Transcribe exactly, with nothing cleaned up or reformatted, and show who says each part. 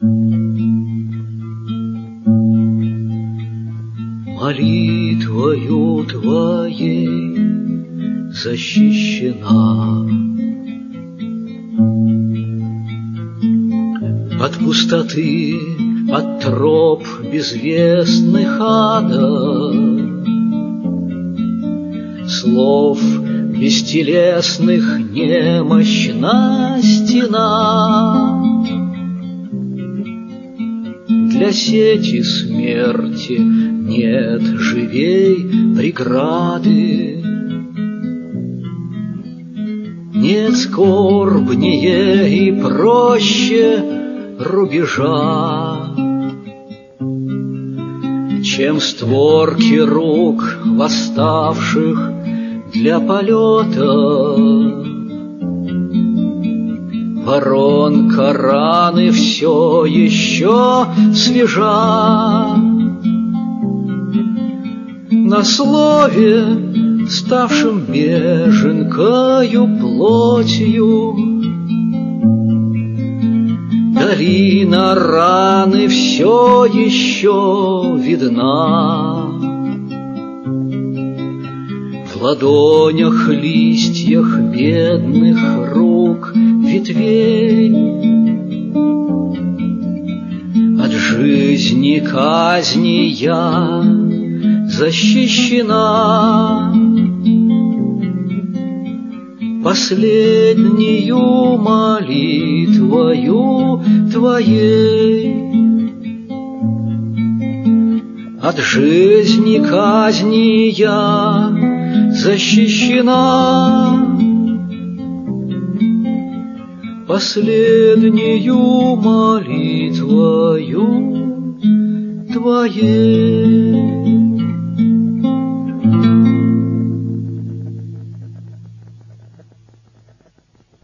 Speaker 1: Молитвою Твоей защищена от пустоты, от троп безвестных ада, слов бестелесных немощна стена. Для сети смерти нет живей преграды, нет скорбнее и проще рубежа, чем створки рук восставших для полета. Воронка раны все еще свежа. На слове, ставшим беженкою плотью, долина раны все еще видна. В ладонях, листьях бедных рук ветвей от жизни казни я защищена. Последнюю молитвою Твоей от жизни казни я защищена. Последнюю молитвою Твоей.